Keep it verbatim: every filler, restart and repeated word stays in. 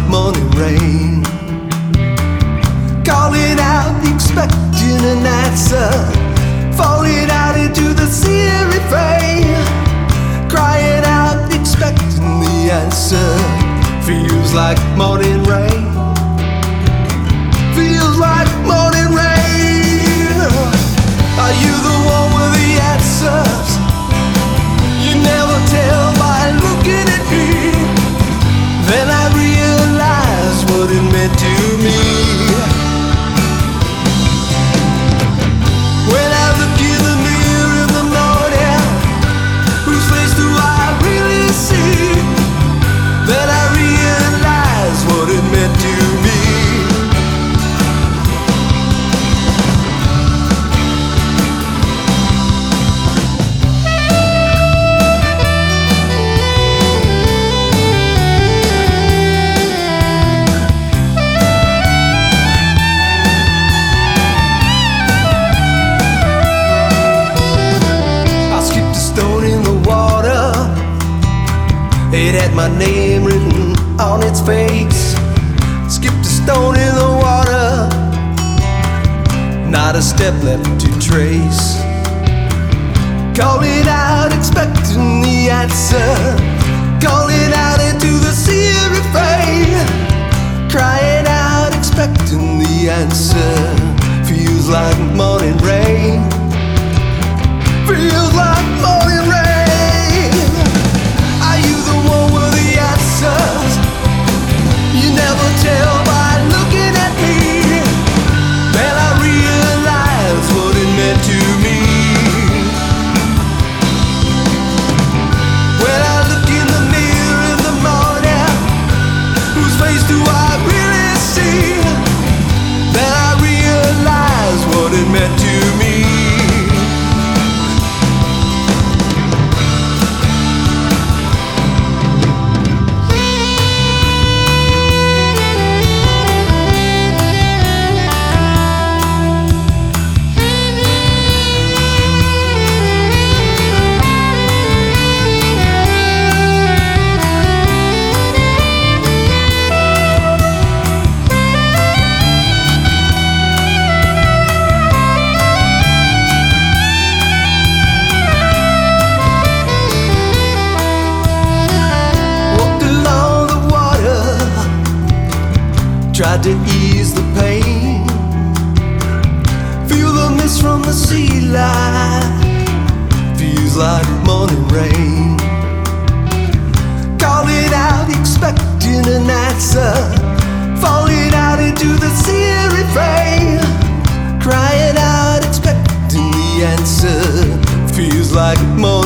morning rain. Calling out, expecting an answer, falling out into the sea of refrain. Crying out, expecting the answer. Feels like morning rain. Feels like morning rain. Are you the one with the answers? You never tell by looking at me. Then I realized what it meant to me. When I look in the mirror in the morning, whose face do I really see? Then I realized what it meant to me. It had my name written on its face. Skipped a stone in the water, not a step left to trace. Calling out, expecting the answer, calling out into the sea of refrain. Crying out, expecting the answer. Feels like morning rain. Feels like morning rain. You never tell by looking at me. Then I realized what it meant to me. When I look in the mirror in the morning, whose face do I really see? Then I realized what it meant to me. Tried to ease the pain. Feel the mist from the sea line. Feels like morning rain. Calling out, expecting an answer, falling out into the sea of refrain. Crying out, expecting the answer. Feels like morning rain.